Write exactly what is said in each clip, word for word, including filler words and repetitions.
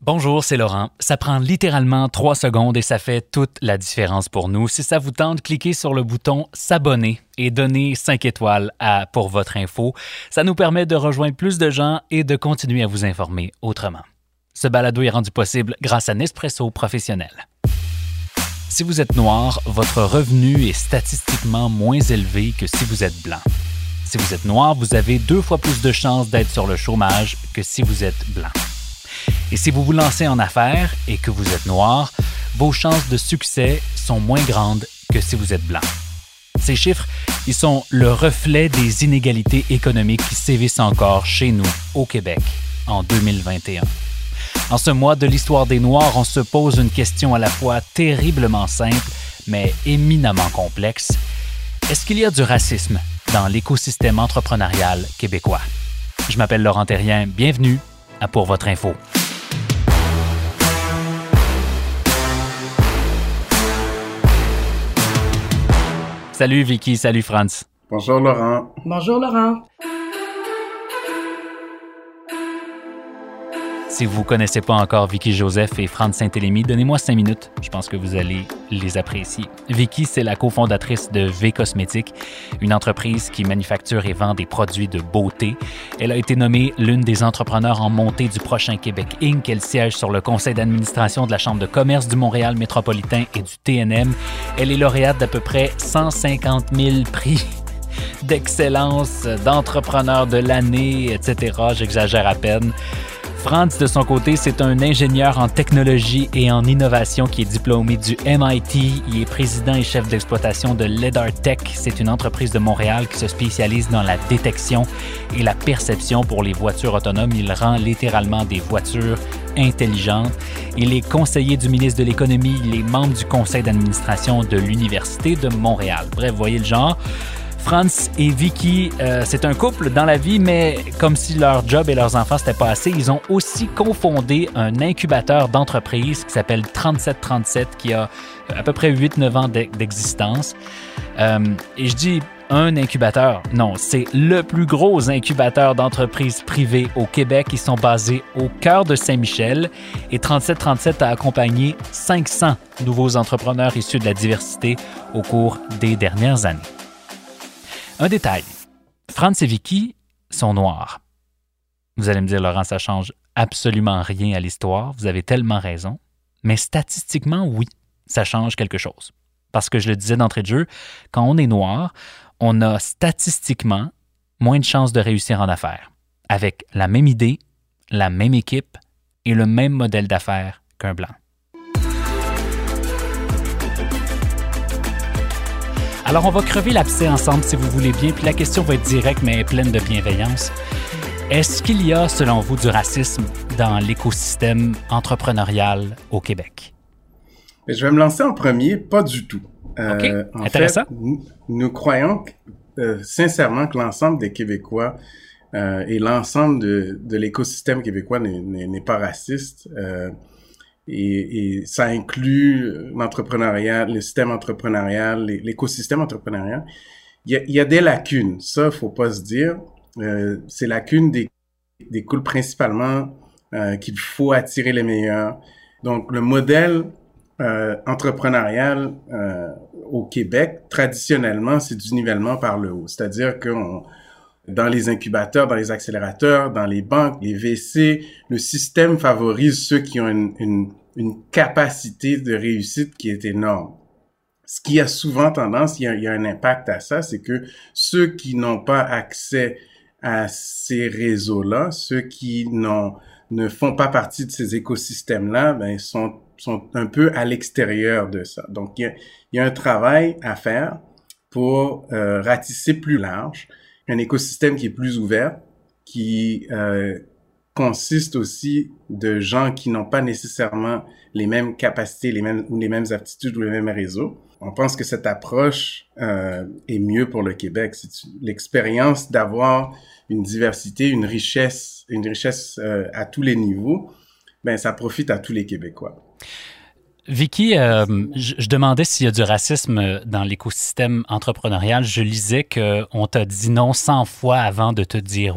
Bonjour, c'est Laurent. Ça prend littéralement trois secondes et ça fait toute la différence pour nous. Si ça vous tente, cliquez sur le bouton « S'abonner » et donnez cinq étoiles à Pour votre info. Ça nous permet de rejoindre plus de gens et de continuer à vous informer autrement. Ce balado est rendu possible grâce à Nespresso Professionnel. Si vous êtes noir, votre revenu est statistiquement moins élevé que si vous êtes blanc. Si vous êtes noir, vous avez deux fois plus de chances d'être sur le chômage que si vous êtes blanc. Et si vous vous lancez en affaires et que vous êtes noir, vos chances de succès sont moins grandes que si vous êtes blanc. Ces chiffres, ils sont le reflet des inégalités économiques qui sévissent encore chez nous, au Québec, en deux mille vingt et un. En ce mois de l'histoire des Noirs, on se pose une question à la fois terriblement simple, mais éminemment complexe. Est-ce qu'il y a du racisme dans l'écosystème entrepreneurial québécois? Je m'appelle Laurent Terrien, bienvenue à Pour votre info. Salut Vicky, salut Franz. Bonjour Laurent. Bonjour Laurent. Si vous ne connaissez pas encore Vicky Joseph et Franz Saint-Élémy, donnez-moi cinq minutes. Je pense que vous allez les apprécier. Vicky, c'est la cofondatrice de V Cosmétiques, une entreprise qui manufacture et vend des produits de beauté. Elle a été nommée l'une des entrepreneurs en montée du prochain Québec Incorporé. Elle siège sur le conseil d'administration de la Chambre de commerce du Montréal métropolitain et du T N M. Elle est lauréate d'à peu près cent cinquante mille prix d'excellence, d'entrepreneur de l'année, et cetera. J'exagère à peine. Franz, de son côté, c'est un ingénieur en technologie et en innovation qui est diplômé du M I T. Il est président et chef d'exploitation de Ledar Tech. C'est une entreprise de Montréal qui se spécialise dans la détection et la perception pour les voitures autonomes. Il rend littéralement des voitures intelligentes. Il est conseiller du ministre de l'Économie. Il est membre du conseil d'administration de l'Université de Montréal. Bref, vous voyez le genre. Franz et Vicky, euh, c'est un couple dans la vie, mais comme si leur job et leurs enfants, c'était pas assez, ils ont aussi cofondé un incubateur d'entreprise qui s'appelle trente-sept trente-sept, qui a à peu près huit neuf ans d'existence. Euh, et je dis un incubateur, non, c'est le plus gros incubateur d'entreprises privées au Québec. Ils sont basés au cœur de Saint-Michel et trente-sept trente-sept a accompagné cinq cents nouveaux entrepreneurs issus de la diversité au cours des dernières années. Un détail, Franz et Vicky sont noirs. Vous allez me dire, Laurent, ça change absolument rien à l'histoire, vous avez tellement raison, mais statistiquement, oui, ça change quelque chose. Parce que je le disais d'entrée de jeu, quand on est noir, on a statistiquement moins de chances de réussir en affaires, avec la même idée, la même équipe et le même modèle d'affaires qu'un blanc. Alors, on va crever l'abcès ensemble, si vous voulez bien, puis la question va être directe, mais pleine de bienveillance. Est-ce qu'il y a, selon vous, du racisme dans l'écosystème entrepreneurial au Québec? Je vais me lancer en premier, pas du tout. Euh, OK, en intéressant. Fait, nous, nous croyons euh, sincèrement que l'ensemble des Québécois euh, et l'ensemble de, de l'écosystème québécois n'est, n'est, n'est pas raciste. Euh, Et, et ça inclut l'entrepreneuriat, le système entrepreneurial, l'écosystème entrepreneurial. Il y a, il y a des lacunes, ça, faut pas se dire. Euh, ces lacunes dé, découlent principalement euh, qu'il faut attirer les meilleurs. Donc, le modèle euh, entrepreneurial euh, au Québec, traditionnellement, c'est du nivellement par le haut. C'est-à-dire qu'on dans les incubateurs, dans les accélérateurs, dans les banques, les V C, le système favorise ceux qui ont une, une, une capacité de réussite qui est énorme. Ce qui a souvent tendance, il y a, il y a un impact à ça, c'est que ceux qui n'ont pas accès à ces réseaux-là, ceux qui n'ont, ne font pas partie de ces écosystèmes-là, ben, sont, sont un peu à l'extérieur de ça. Donc, il y a, il y a un travail à faire pour euh, ratisser plus large, un écosystème qui est plus ouvert, qui euh, consiste aussi de gens qui n'ont pas nécessairement les mêmes capacités, les mêmes ou les mêmes aptitudes ou les mêmes réseaux. On pense que cette approche euh, est mieux pour le Québec. C'est l'expérience d'avoir une diversité, une richesse, une richesse euh, à tous les niveaux. Ben, ça profite à tous les Québécois. Vicky, euh, je, je demandais s'il y a du racisme dans l'écosystème entrepreneurial. Je lisais qu'on t'a dit non cent fois avant de te dire oui.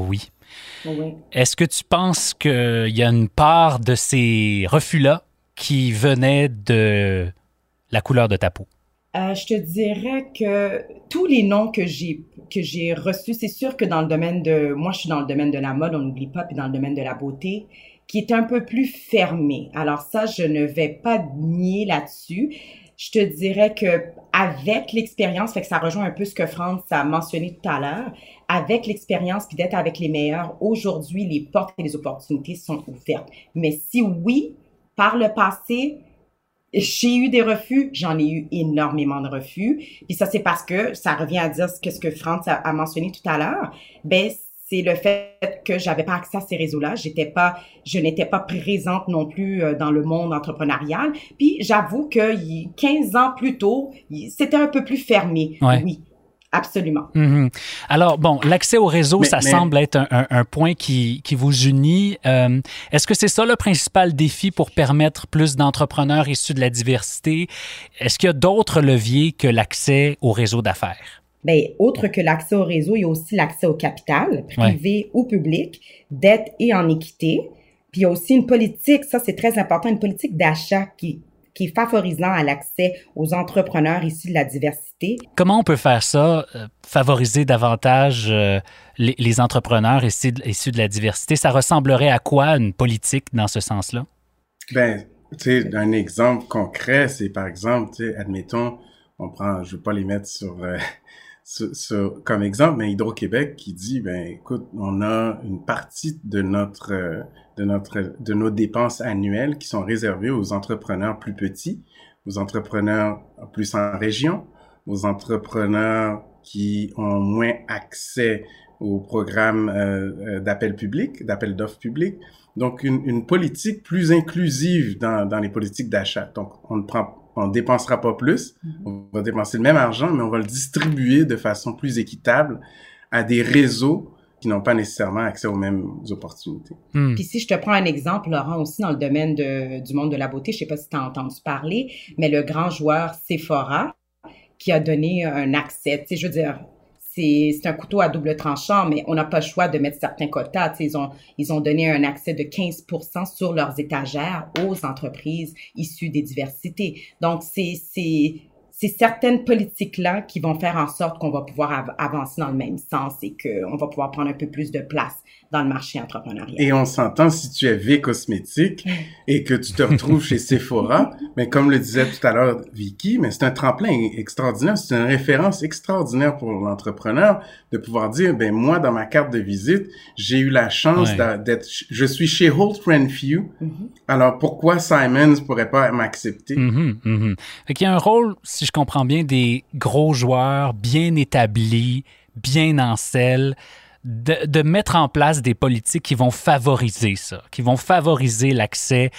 Oui. Est-ce que tu penses qu'il y a une part de ces refus-là qui venait de la couleur de ta peau? Euh, je te dirais que tous les noms que j'ai que j'ai reçus, c'est sûr que dans le domaine de... Moi, je suis dans le domaine de la mode, on n'oublie pas, puis dans le domaine de la beauté, qui est un peu plus fermé. Alors ça, je ne vais pas nier là-dessus. Je te dirais que avec l'expérience, fait que ça rejoint un peu ce que France a mentionné tout à l'heure, avec l'expérience puis d'être avec les meilleurs, aujourd'hui, les portes et les opportunités sont ouvertes. Mais si oui, par le passé, j'ai eu des refus, j'en ai eu énormément de refus. Puis ça, c'est parce que ça revient à dire ce que, ce que France a, a mentionné tout à l'heure. Ben, c'est le fait que j'avais pas accès à ces réseaux-là. J'étais pas, je n'étais pas présente non plus dans le monde entrepreneurial. Puis j'avoue que quinze ans plus tôt, c'était un peu plus fermé. Ouais. Oui. Absolument. Mm-hmm. Alors, bon, l'accès au réseau, mais, ça mais... semble être un, un, un point qui, qui vous unit. Euh, est-ce que c'est ça le principal défi pour permettre plus d'entrepreneurs issus de la diversité? Est-ce qu'il y a d'autres leviers que l'accès au réseau d'affaires? Bien, autre que l'accès au réseau, il y a aussi l'accès au capital, privé ouais. ou public, dette et en équité. Puis il y a aussi une politique, ça c'est très important, une politique d'achat qui qui est favorisant à l'accès aux entrepreneurs issus de la diversité. Comment on peut faire ça, euh, favoriser davantage euh, les, les entrepreneurs issus de, issus de la diversité? Ça ressemblerait à quoi, une politique dans ce sens-là? Ben, tu sais, un exemple concret, c'est par exemple, tu sais, admettons, on prend, je veux pas les mettre sur, euh, sur, sur comme exemple, mais Hydro-Québec qui dit, ben, écoute, on a une partie de notre euh, de notre de nos dépenses annuelles qui sont réservées aux entrepreneurs plus petits, aux entrepreneurs plus en région, aux entrepreneurs qui ont moins accès aux programmes euh, d'appel public, d'appel d'offres publiques. Donc une, une politique plus inclusive dans dans les politiques d'achat. Donc on ne prend on dépensera pas plus, on va dépenser le même argent, mais on va le distribuer de façon plus équitable à des réseaux qui n'ont pas nécessairement accès aux mêmes opportunités. Hmm. Puis si je te prends un exemple, Laurent, aussi dans le domaine de, du monde de la beauté, je sais pas si tu as entendu parler, mais le grand joueur Sephora qui a donné un accès, tu sais, je veux dire, c'est, c'est un couteau à double tranchant, mais on n'a pas le choix de mettre certains quotas. Tu sais, ils ont, ils ont donné un accès de quinze pour cent sur leurs étagères aux entreprises issues des diversités. Donc, c'est, c'est, c'est certaines politiques-là qui vont faire en sorte qu'on va pouvoir av- avancer dans le même sens et qu'on va pouvoir prendre un peu plus de place dans le marché entrepreneurial. Et on s'entend, si tu es V Cosmétique et que tu te retrouves chez Sephora, mais comme le disait tout à l'heure Vicky, mais c'est un tremplin extraordinaire, c'est une référence extraordinaire pour l'entrepreneur de pouvoir dire, ben moi, dans ma carte de visite, j'ai eu la chance ouais. d'être, je suis chez Holt Renfrew, mm-hmm. alors pourquoi Simons pourrait pas m'accepter? Mm-hmm, mm-hmm. Fait qu'il y a un rôle, si je comprends bien, des gros joueurs bien établis, bien en selle, De, de mettre en place des politiques qui vont favoriser ça, qui vont favoriser l'accès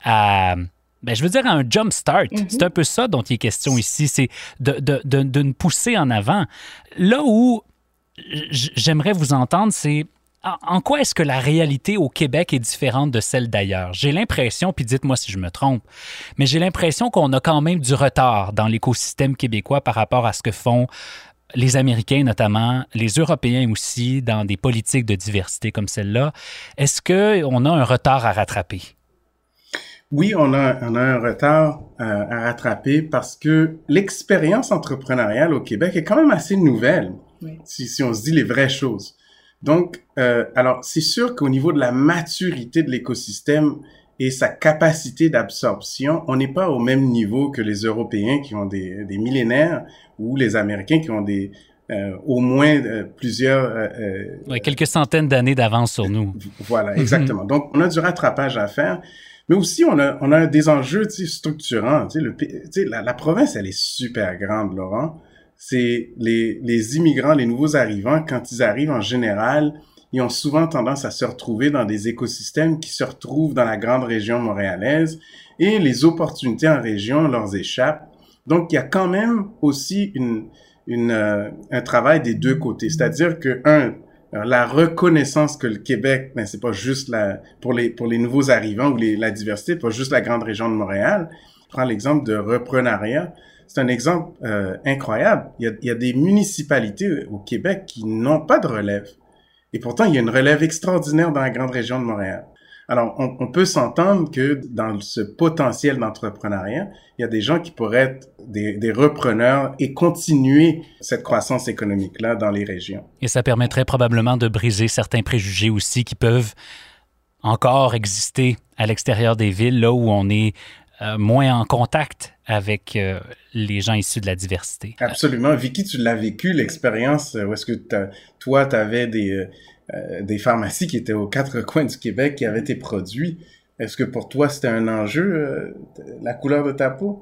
à, ben, je veux dire, à un jump start. Mm-hmm. C'est un peu ça dont il est question ici, c'est de, de, de, de nous pousser en avant. Là où j'aimerais vous entendre, c'est en quoi est-ce que la réalité au Québec est différente de celle d'ailleurs? J'ai l'impression, puis dites-moi si je me trompe, mais j'ai l'impression qu'on a quand même du retard dans l'écosystème québécois par rapport à ce que font les Américains notamment, les Européens aussi, dans des politiques de diversité comme celle-là. Est-ce qu'on a un retard à rattraper? Oui, on a, on a un retard euh, à rattraper parce que l'expérience entrepreneuriale au Québec est quand même assez nouvelle, oui. si, si on se dit les vraies choses. Donc, euh, alors, c'est sûr qu'au niveau de la maturité de l'écosystème et sa capacité d'absorption, on n'est pas au même niveau que les Européens qui ont des, des millénaires ou les Américains qui ont des euh, au moins euh, plusieurs... Euh, oui, quelques centaines d'années d'avance sur nous. Voilà, exactement. Donc, on a du rattrapage à faire, mais aussi on a on a des enjeux, tu sais, structurants. Tu sais, le, tu sais, la, la province, elle est super grande, Laurent. C'est les les immigrants, les nouveaux arrivants, quand ils arrivent en général, ils ont souvent tendance à se retrouver dans des écosystèmes qui se retrouvent dans la grande région montréalaise et les opportunités en région leur échappent. Donc, il y a quand même aussi une, une, euh, un travail des deux côtés. C'est-à-dire que, un, la reconnaissance que le Québec, ben, c'est pas juste la, pour les, pour les nouveaux arrivants ou les, la diversité, pas juste la grande région de Montréal. Je prends l'exemple de Reprenariat. C'est un exemple euh, incroyable. Il y a, il y a des municipalités au Québec qui n'ont pas de relève. Et Et pourtant, il y a une relève extraordinaire dans la grande région de Montréal. Alors, on, on peut s'entendre que dans ce potentiel d'entrepreneuriat, il y a des gens qui pourraient être des, des repreneurs et continuer cette croissance économique-là dans les régions. Et ça permettrait probablement de briser certains préjugés aussi qui peuvent encore exister à l'extérieur des villes, là où on est euh, moins en contact avec euh, les gens issus de la diversité. Absolument. Vicky, tu l'as vécu, l'expérience où est-ce que t'as, toi, tu avais des... Euh, Euh, des pharmacies qui étaient aux quatre coins du Québec, qui avaient tes produits. Est-ce que pour toi, c'était un enjeu, euh, la couleur de ta peau?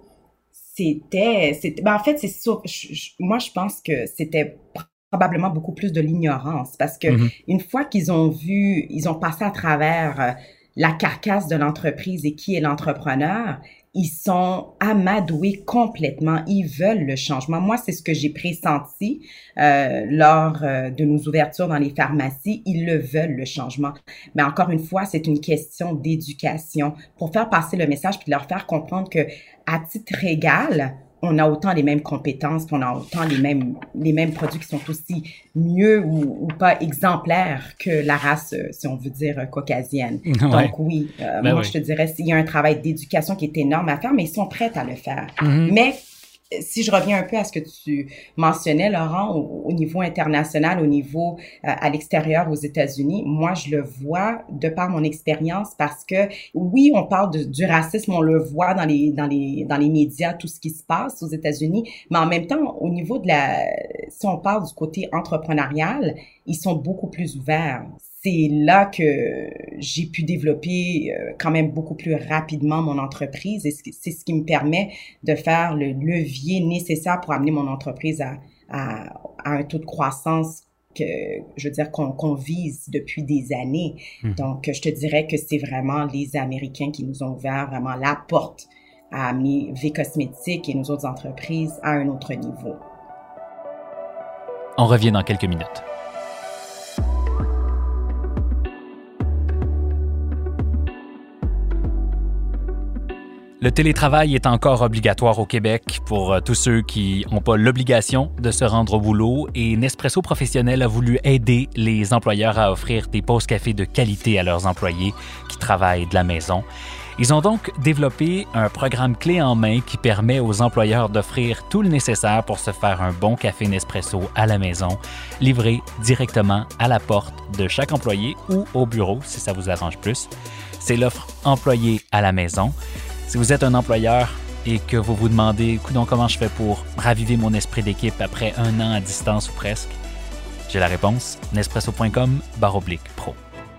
C'était... c'était ben en fait, c'est sûr. Je, je, moi, je pense que c'était probablement beaucoup plus de l'ignorance parce que mm-hmm. une fois qu'ils ont vu, ils ont passé à travers euh, la carcasse de l'entreprise et qui est l'entrepreneur, ils sont amadoués complètement. Ils veulent le changement. Moi, c'est ce que j'ai pressenti euh, lors euh, de nos ouvertures dans les pharmacies. Ils le veulent, le changement. Mais encore une fois, c'est une question d'éducation pour faire passer le message puis leur faire comprendre que à titre égal, on a autant les mêmes compétences, puis on a autant les mêmes les mêmes produits qui sont aussi mieux ou, ou pas exemplaires que la race, si on veut dire, caucasienne. Ouais. Donc oui, euh, ben moi oui. je te dirais, il y a un travail d'éducation qui est énorme à faire, mais ils sont prêts à le faire. Mm-hmm. Mais si je reviens un peu à ce que tu mentionnais, Laurent, au, au niveau international, au niveau euh, à l'extérieur aux États-Unis, moi, je le vois de par mon expérience parce que, oui, on parle de, du racisme, on le voit dans les, dans les, dans les médias, tout ce qui se passe aux États-Unis, mais en même temps, au niveau de la, si on parle du côté entrepreneurial, ils sont beaucoup plus ouverts. C'est là que j'ai pu développer euh, quand même beaucoup plus rapidement mon entreprise et c'est ce qui me permet de faire le levier nécessaire pour amener mon entreprise à, à, à un taux de croissance que, je veux dire, qu'on, qu'on vise depuis des années. Mmh. Donc, je te dirais que c'est vraiment les Américains qui nous ont ouvert vraiment la porte à amener V-Cosmétiques et nos autres entreprises à un autre niveau. On revient dans quelques minutes. Le télétravail est encore obligatoire au Québec pour tous ceux qui n'ont pas l'obligation de se rendre au boulot et Nespresso Professionnel a voulu aider les employeurs à offrir des pauses café de qualité à leurs employés qui travaillent de la maison. Ils ont donc développé un programme clé en main qui permet aux employeurs d'offrir tout le nécessaire pour se faire un bon café Nespresso à la maison, livré directement à la porte de chaque employé ou au bureau, si ça vous arrange plus. C'est l'offre employé à la maison. Si vous êtes un employeur et que vous vous demandez « Coudonc, comment je fais pour raviver mon esprit d'équipe après un an à distance ou presque? » J'ai la réponse, nespresso point com barre oblique pro.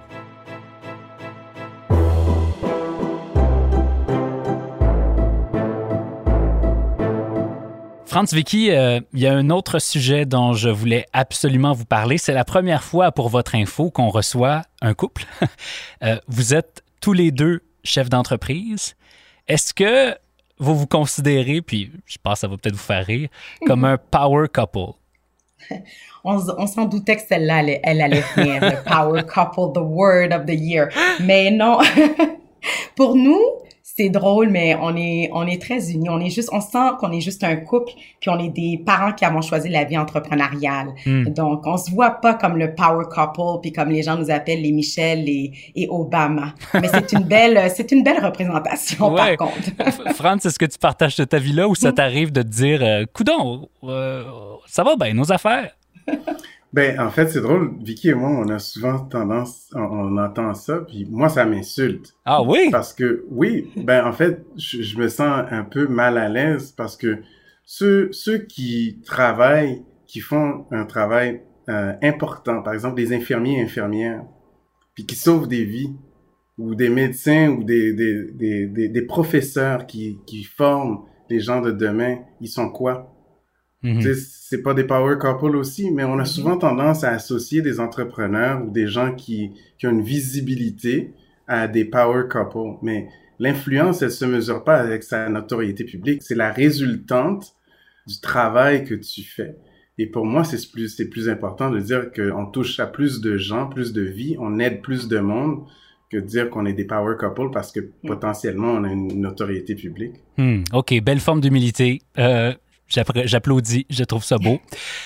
Franz, Vicky, euh, il y a un autre sujet dont je voulais absolument vous parler. C'est la première fois pour votre info qu'on reçoit un couple. euh, vous êtes tous les deux chefs d'entreprise. Est-ce que vous vous considérez, puis je pense que ça va peut-être vous faire rire, comme un power couple? On, on s'en doutait que celle-là, elle, elle allait venir, le power couple, the word of the year. Mais non, pour nous, c'est drôle, mais on est on est très unis. On est juste, on sent qu'on est juste un couple, puis on est des parents qui avons choisi la vie entrepreneuriale. Mm. Donc, on se voit pas comme le power couple, puis comme les gens nous appellent les Michel et, et Obama. Mais c'est une belle c'est une belle représentation, ouais. Par contre. Franz, est-ce que tu partages de ta vie-là ou ça t'arrive de te dire, euh, coudonc, euh, ça va bien, nos affaires? Ben, en fait, c'est drôle. Vicky et moi, on a souvent tendance, on, on entend ça, puis moi, ça m'insulte. Ah oui? Parce que, oui, ben, en fait, je, je me sens un peu mal à l'aise parce que ceux, ceux qui travaillent, qui font un travail euh, important, par exemple, des infirmiers et infirmières, puis qui sauvent des vies, ou des médecins, ou des, des, des, des, des professeurs qui, qui forment les gens de demain, ils sont quoi? Mm-hmm. C'est pas des power couples aussi, mais on a souvent tendance à associer des entrepreneurs ou des gens qui, qui ont une visibilité à des power couples. Mais l'influence, elle se mesure pas avec sa notoriété publique. C'est la résultante du travail que tu fais. Et pour moi, c'est plus, c'est plus important de dire qu'on touche à plus de gens, plus de vies, on aide plus de monde que de dire qu'on est des power couples parce que mm. potentiellement, on a une notoriété publique. Mm, OK, belle forme d'humilité. Euh... J'applaudis, je trouve ça beau.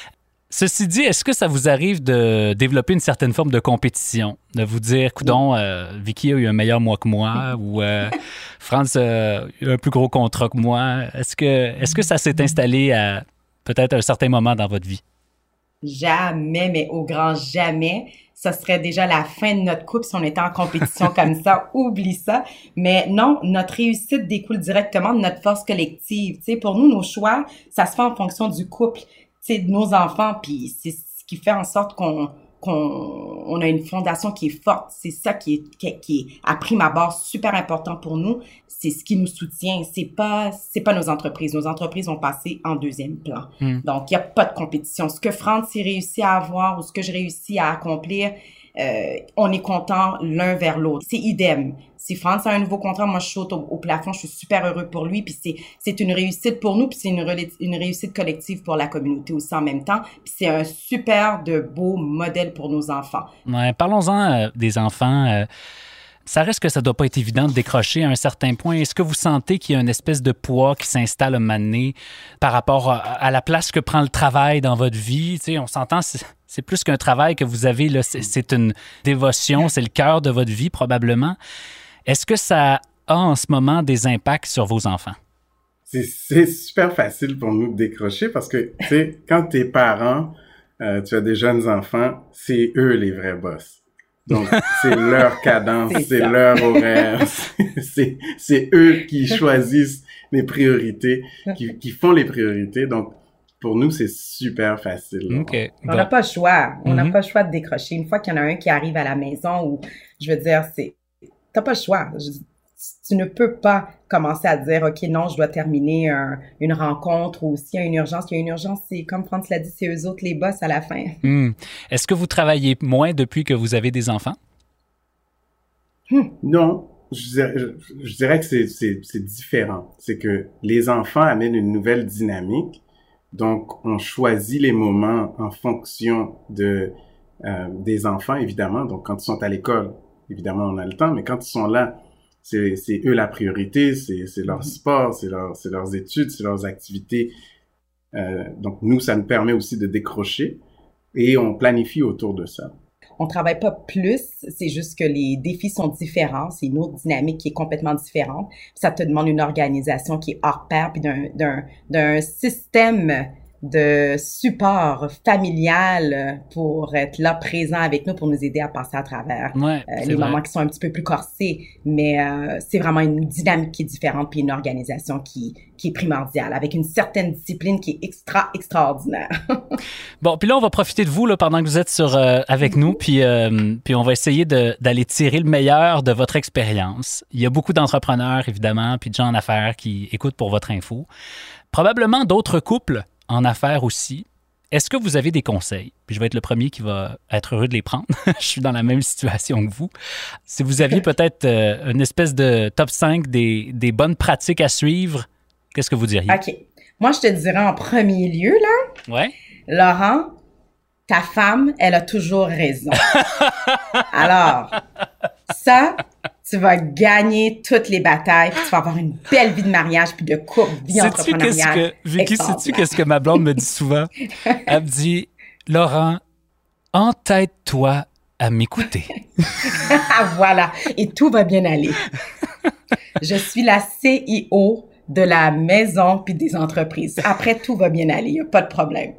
Ceci dit, est-ce que ça vous arrive de développer une certaine forme de compétition? De vous dire, coudonc, euh, Vicky a eu un meilleur mois que moi ou euh, France a eu un plus gros contrat que moi. Est-ce que, est-ce que ça s'est installé à peut-être un certain moment dans votre vie? Jamais, mais au grand jamais. Ça serait déjà la fin de notre couple si on était en compétition comme ça. Oublie ça. Mais non, notre réussite découle directement de notre force collective. Tu sais, pour nous, nos choix, ça se fait en fonction du couple, tu sais, de nos enfants. Puis c'est ce qui fait en sorte qu'on qu'on on a une fondation qui est forte. C'est ça qui est qui, qui est à prime abord super important pour nous. C'est ce qui nous soutient. C'est pas c'est pas nos entreprises. Nos entreprises ont passé en deuxième plan. Mm. Donc il y a pas de compétition. Ce que France y réussit à avoir ou ce que je réussis à accomplir, euh, on est content l'un vers l'autre. C'est idem. Si France a un nouveau contrat, moi je saute au, au plafond, je suis super heureux pour lui, puis c'est c'est une réussite pour nous, puis c'est une une réussite collective pour la communauté aussi en même temps, puis c'est un super de beau modèle pour nos enfants. Ouais, parlons-en euh, des enfants. Euh, ça reste que ça doit pas être évident de décrocher à un certain point. Est-ce que vous sentez qu'il y a une espèce de poids qui s'installe un moment donné par rapport à, à la place que prend le travail dans votre vie? Tu sais, on s'entend, c'est, c'est plus qu'un travail que vous avez, là, c'est, c'est une dévotion, c'est le cœur de votre vie probablement. Est-ce que ça a en ce moment des impacts sur vos enfants? C'est, c'est super facile pour nous de décrocher parce que, tu sais, quand t'es parent, euh, tu as des jeunes enfants, c'est eux les vrais boss. Donc, c'est leur cadence, c'est, c'est leur horaire, c'est, c'est eux qui choisissent les priorités, qui, qui font les priorités. Donc, pour nous, c'est super facile. Okay. On n'a bon. pas le choix. On n'a mm-hmm. pas le choix de décrocher. Une fois qu'il y en a un qui arrive à la maison où, je veux dire, c'est t'as pas le choix. Je, tu ne peux pas commencer à dire, OK, non, je dois terminer un, une rencontre ou s'il y a une urgence. Il y a une urgence, c'est comme France l'a dit, c'est eux autres les boss à la fin. Mm. Est-ce que vous travaillez moins depuis que vous avez des enfants? Hmm. Non. Je dirais, je, je dirais que c'est, c'est, c'est différent. C'est que les enfants amènent une nouvelle dynamique. Donc, on choisit les moments en fonction de euh, des enfants, évidemment. Donc, quand ils sont à l'école, évidemment, on a le temps, mais quand ils sont là, c'est, c'est eux la priorité, c'est, c'est leur sport, c'est, leur, c'est leurs études, c'est leurs activités. Euh, donc, nous, ça nous permet aussi de décrocher et on planifie autour de ça. On travaille pas plus, c'est juste que les défis sont différents, c'est une autre dynamique qui est complètement différente. Ça te demande une organisation qui est hors pair, puis d'un, d'un, d'un système de support familial pour être là présent avec nous, pour nous aider à passer à travers ouais, euh, les vrai. moments qui sont un petit peu plus corsés. Mais euh, c'est vraiment une dynamique qui est différente puis une organisation qui, qui est primordiale, avec une certaine discipline qui est extra, extraordinaire. Bon, puis là, on va profiter de vous là, pendant que vous êtes sur, euh, avec nous, puis, euh, puis on va essayer de, d'aller tirer le meilleur de votre expérience. Il y a beaucoup d'entrepreneurs, évidemment, puis de gens en affaires qui écoutent pour votre info. Probablement d'autres couples en affaires aussi. Est-ce que vous avez des conseils? Puis je vais être le premier qui va être heureux de les prendre. Je suis dans la même situation que vous. Si vous aviez peut-être euh, une espèce de top cinq des, des bonnes pratiques à suivre, qu'est-ce que vous diriez? OK. Moi, je te dirais en premier lieu, là, ouais. Laurent, ta femme, elle a toujours raison. Alors, ça, tu vas gagner toutes les batailles, puis tu vas avoir une belle vie de mariage, puis de couple, vie sais-tu entrepreneuriale. Qu'est-ce que, Vicky, sais-tu qu'est-ce que ma blonde me dit souvent? Elle me dit, Laurent, entête-toi à m'écouter. Voilà, et tout va bien aller. Je suis la C I O de la maison puis des entreprises. Après, tout va bien aller, il n'y a pas de problème.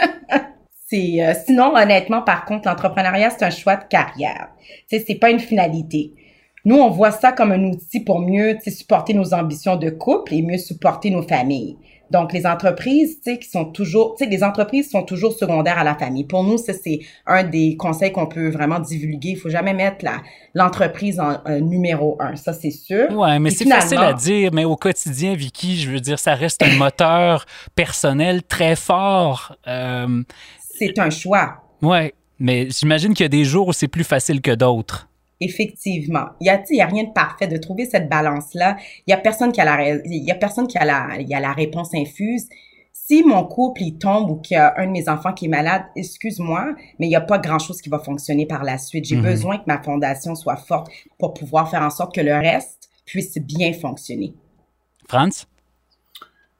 C'est, euh, sinon, honnêtement, par contre, l'entrepreneuriat, c'est un choix de carrière. Tu sais, c'est pas une finalité. Nous, on voit ça comme un outil pour mieux, tu sais, supporter nos ambitions de couple et mieux supporter nos familles. Donc, les entreprises, tu sais, qui sont toujours, tu sais, les entreprises sont toujours secondaires à la famille. Pour nous, ça, c'est un des conseils qu'on peut vraiment divulguer. Il faut jamais mettre la, l'entreprise en euh, numéro un. Ça, c'est sûr. Ouais, mais et c'est facile à dire, mais au quotidien, Vicky, je veux dire, ça reste un moteur personnel très fort. Euh, c'est un choix. Ouais, mais j'imagine qu'il y a des jours où c'est plus facile que d'autres. Effectivement. Il y a, il y a rien de parfait. De trouver cette balance-là, il y a personne qui a la, il y a personne qui a la, il y a la réponse infuse. Si mon couple, il tombe ou qu'il y a un de mes enfants qui est malade, excuse-moi, mais il n'y a pas grand-chose qui va fonctionner par la suite. J'ai mm-hmm. besoin que ma fondation soit forte pour pouvoir faire en sorte que le reste puisse bien fonctionner. Franz?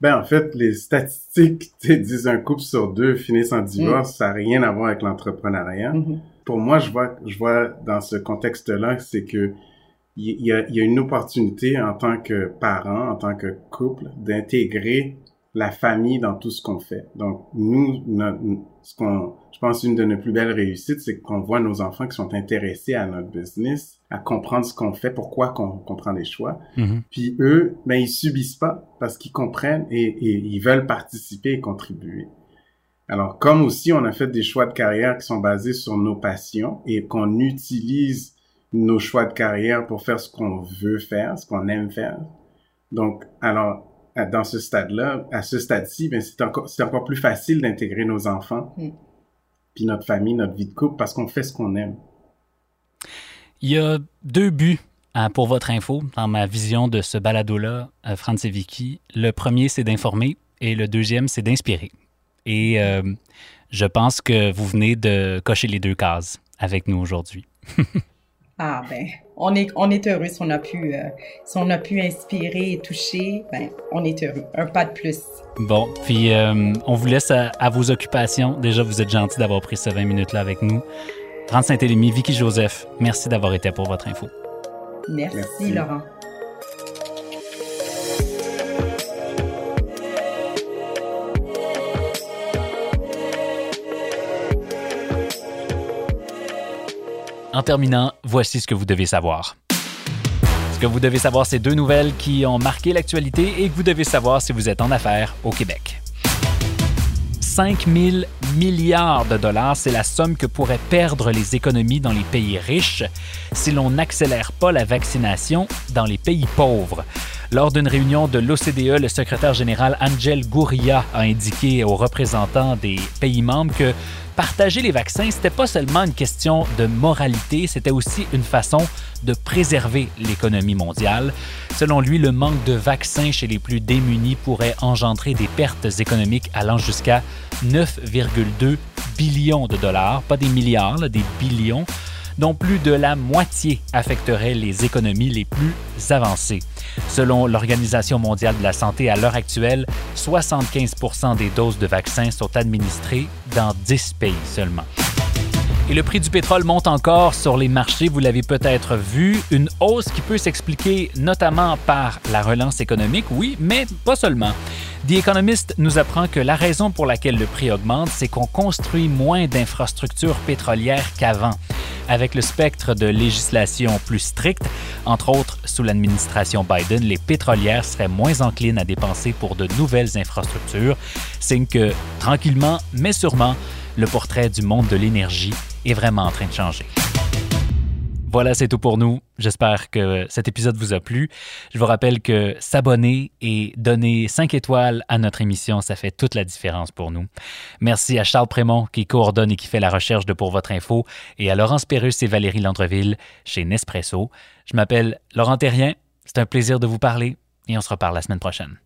Ben, en fait, les statistiques disent un couple sur deux finissent en divorce. Mm. Ça n'a rien à voir avec l'entrepreneuriat. Mm-hmm. Pour moi, je vois, je vois dans ce contexte-là, c'est que il y a, il y a une opportunité en tant que parent, en tant que couple, d'intégrer la famille dans tout ce qu'on fait. Donc, nous, notre, ce qu'on, je pense, une de nos plus belles réussites, c'est qu'on voit nos enfants qui sont intéressés à notre business, à comprendre ce qu'on fait, pourquoi qu'on, qu'on prend des choix. Mm-hmm. Puis eux, ben, ils subissent pas parce qu'ils comprennent et, et ils veulent participer et contribuer. Alors, comme aussi, on a fait des choix de carrière qui sont basés sur nos passions et qu'on utilise nos choix de carrière pour faire ce qu'on veut faire, ce qu'on aime faire. Donc, alors, dans ce stade-là, à ce stade-ci, ben, c'est encore, c'est encore plus facile d'intégrer nos enfants, mm. puis notre famille, notre vie de couple, parce qu'on fait ce qu'on aime. Il y a deux buts hein, pour votre info, dans ma vision de ce balado-là, euh, Franz et Vicky. Le premier, c'est d'informer, et le deuxième, c'est d'inspirer. Et euh, je pense que vous venez de cocher les deux cases avec nous aujourd'hui. Ah ben, on est on est heureux si on a pu euh, si on a pu inspirer et toucher, ben on est heureux, un pas de plus. Bon, puis euh, on vous laisse à, à vos occupations. Déjà, vous êtes gentils d'avoir pris ces vingt minutes là avec nous. Franz Saint-Élémy, Vicky Joseph, merci d'avoir été pour votre info. Merci, merci. Laurent. En terminant, voici ce que vous devez savoir. Ce que vous devez savoir, c'est deux nouvelles qui ont marqué l'actualité et que vous devez savoir si vous êtes en affaires au Québec. cinq mille milliards de dollars, c'est la somme que pourraient perdre les économies dans les pays riches si l'on n'accélère pas la vaccination dans les pays pauvres. Lors d'une réunion de l'O C D E, le secrétaire général Angel Gurria a indiqué aux représentants des pays membres que partager les vaccins, c'était pas seulement une question de moralité, c'était aussi une façon de préserver l'économie mondiale. Selon lui, le manque de vaccins chez les plus démunis pourrait engendrer des pertes économiques allant jusqu'à neuf virgule deux billions de dollars, pas des milliards, là, des billions, dont plus de la moitié affecterait les économies les plus avancées. Selon l'Organisation mondiale de la santé, à l'heure actuelle, soixante-quinze pour cent des doses de vaccins sont administrées dans dix pays seulement. Et le prix du pétrole monte encore sur les marchés, vous l'avez peut-être vu, une hausse qui peut s'expliquer notamment par la relance économique, oui, mais pas seulement. The Economist nous apprend que la raison pour laquelle le prix augmente, c'est qu'on construit moins d'infrastructures pétrolières qu'avant. Avec le spectre de législation plus stricte, entre autres sous l'administration Biden, les pétrolières seraient moins enclines à dépenser pour de nouvelles infrastructures, signe que, tranquillement mais sûrement, le portrait du monde de l'énergie est vraiment en train de changer. Voilà, c'est tout pour nous. J'espère que cet épisode vous a plu. Je vous rappelle que s'abonner et donner cinq étoiles à notre émission, ça fait toute la différence pour nous. Merci à Charles Prémont qui coordonne et qui fait la recherche de Pour Votre Info et à Laurence Pérusse et Valérie Landreville chez Nespresso. Je m'appelle Laurent Terrien. C'est un plaisir de vous parler et on se reparle la semaine prochaine.